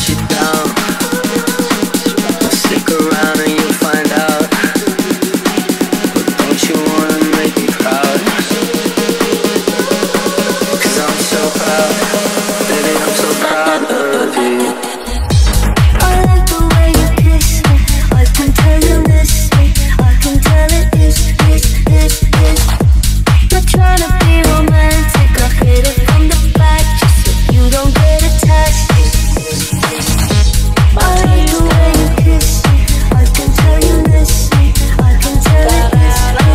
you down. Stick around and you'll find out. But don't you wanna make me proud? 'Cause I'm so proud, baby, I'm so proud of you. I like the way you kiss me. I can tell you miss me. I can tell it is. Not trying to be romantic. I hit it from the back just so you don't get attached. I like the way you kiss me. I can tell you miss me. I can tell it is.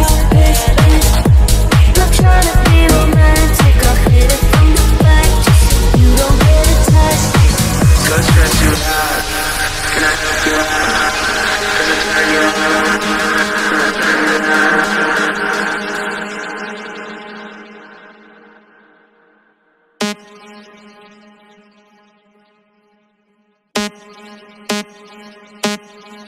Not trying to be romantic. I hit it from the back just so you don't get attached. Go stress you out. Can I help you out? Can I turn you on? Can I turn you on?